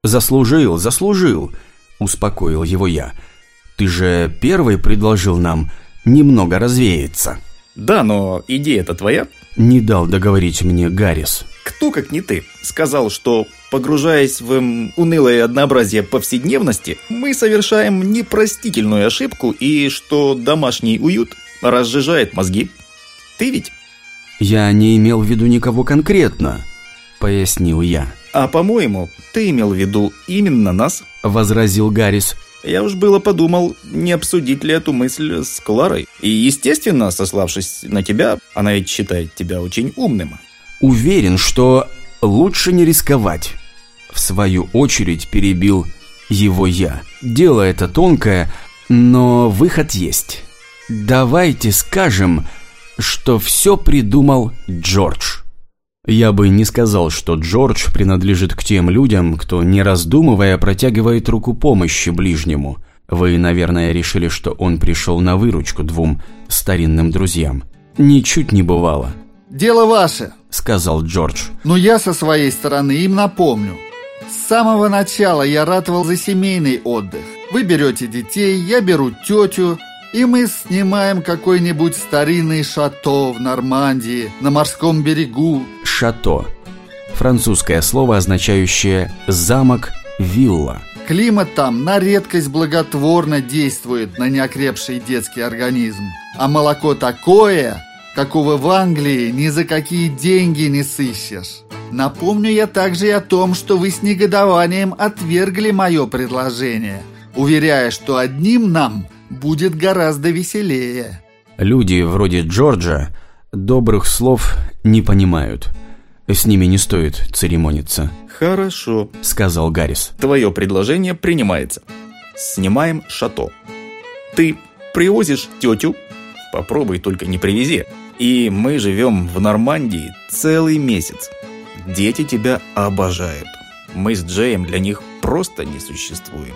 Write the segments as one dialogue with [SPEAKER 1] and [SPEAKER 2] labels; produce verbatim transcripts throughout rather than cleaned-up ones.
[SPEAKER 1] «Заслужил, заслужил», – успокоил его я. «Ты же первый предложил нам немного развеяться».
[SPEAKER 2] «Да, но идея-то твоя», –
[SPEAKER 1] не дал договорить мне Гаррис.
[SPEAKER 2] «Кто, как не ты, сказал, что, погружаясь в м, унылое однообразие повседневности, мы совершаем непростительную ошибку и что домашний уют разжижает мозги? Ты ведь?»
[SPEAKER 1] «Я не имел в виду никого конкретно», – пояснил я.
[SPEAKER 2] «А по-моему, ты имел в виду именно нас», –
[SPEAKER 1] возразил Гаррис.
[SPEAKER 2] «Я уж было подумал, не обсудить ли эту мысль с Кларой. И, естественно, сославшись на тебя, она ведь считает тебя очень умным».
[SPEAKER 1] «Уверен, что лучше не рисковать», – в свою очередь перебил его я. «Дело это тонкое, но выход есть. Давайте скажем, что все придумал Джордж». Я бы не сказал, что Джордж принадлежит к тем людям, кто, не раздумывая, протягивает руку помощи ближнему. Вы, наверное, решили, что он пришел на выручку двум старинным друзьям. Ничуть не бывало.
[SPEAKER 3] «Дело ваше», —
[SPEAKER 1] сказал Джордж.
[SPEAKER 3] «но я со своей стороны им напомню. С самого начала я ратовал за семейный отдых. Вы берете детей, я беру тетю, и мы снимаем какой-нибудь старинный шато в Нормандии, на морском берегу».
[SPEAKER 1] Шато. Французское слово, означающее «замок», «вилла».
[SPEAKER 3] Климат там на редкость благотворно действует на неокрепший детский организм. А молоко такое, какого в Англии ни за какие деньги не сыщешь. Напомню я также и о том, что вы с негодованием отвергли мое предложение, уверяя, что одним нам будет гораздо веселее.
[SPEAKER 1] Люди вроде Джорджа добрых слов не понимают. С ними не стоит церемониться.
[SPEAKER 2] «Хорошо», –
[SPEAKER 1] сказал Гаррис.
[SPEAKER 2] «Твое предложение принимается. Снимаем шато. Ты привозишь тетю, попробуй только не привези, и мы живем в Нормандии целый месяц. Дети тебя обожают. Мы с Джеем для них просто не существуем.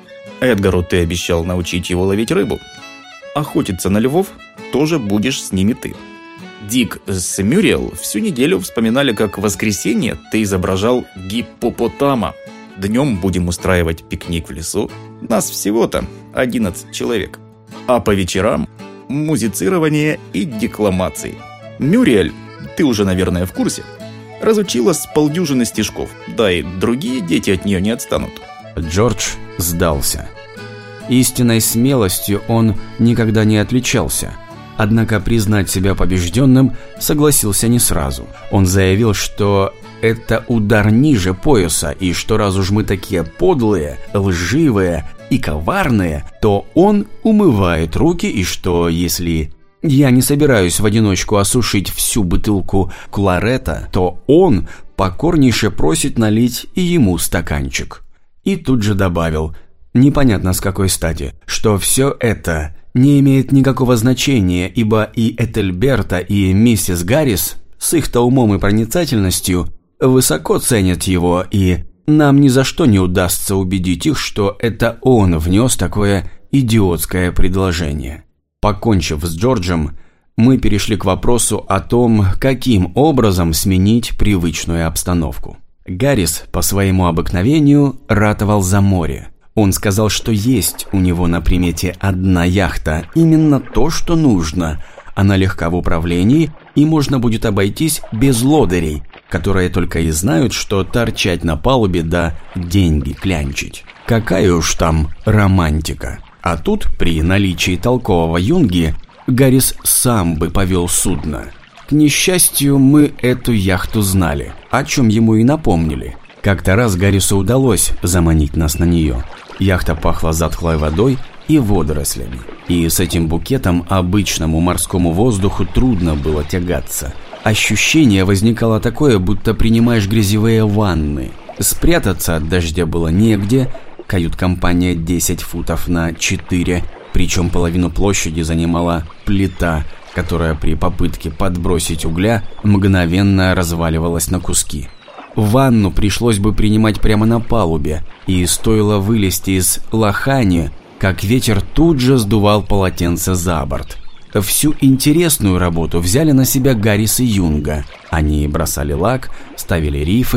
[SPEAKER 2] Эдгару ты обещал научить его ловить рыбу. Охотиться на львов тоже будешь с ними ты. Дик с Мюриэл всю неделю вспоминали, как в воскресенье ты изображал гиппопотама. Днем будем устраивать пикник в лесу. Нас всего-то одиннадцать человек. А по вечерам музицирование и декламации. Мюриэл, ты уже, наверное, в курсе, разучила с полдюжины стишков. Да и другие дети от нее не отстанут».
[SPEAKER 1] Джордж сдался. Истинной смелостью он никогда не отличался. Однако признать себя побежденным согласился не сразу. Он заявил, что это удар ниже пояса, и что раз уж мы такие подлые, лживые и коварные, то он умывает руки, и что если я не собираюсь в одиночку осушить всю бутылку кларета, то он покорнейше просит налить и ему стаканчик. И тут же добавил, непонятно с какой стати, что все это не имеет никакого значения, ибо и Этельберта, и миссис Гаррис с их-то умом и проницательностью высоко ценят его, и нам ни за что не удастся убедить их, что это он внес такое идиотское предложение. Покончив с Джорджем, мы перешли к вопросу о том, каким образом сменить привычную обстановку. Гаррис по своему обыкновению ратовал за море. Он сказал, что есть у него на примете одна яхта, именно то, что нужно. Она легка в управлении, и можно будет обойтись без лодырей, которые только и знают, что торчать на палубе да деньги клянчить. Какая уж там романтика. А тут, при наличии толкового юнги, Гаррис сам бы повел судно. К несчастью, мы эту яхту знали, о чем ему и напомнили. Как-то раз Гаррису удалось заманить нас на нее. Яхта пахла затхлой водой и водорослями, и с этим букетом обычному морскому воздуху трудно было тягаться. Ощущение возникало такое, будто принимаешь грязевые ванны. Спрятаться от дождя было негде, кают-компания десять футов на четыре, причем половину площади занимала плита, которая при попытке подбросить угля мгновенно разваливалась на куски. Ванну пришлось бы принимать прямо на палубе, и стоило вылезти из лохани, как ветер тут же сдувал полотенце за борт. Всю интересную работу взяли на себя Гаррис и Юнга. Они бросали лак, ставили рифы,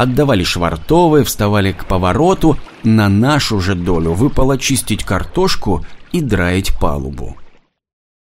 [SPEAKER 1] отдавали швартовы, вставали к повороту. На нашу же долю выпало чистить картошку и драить палубу.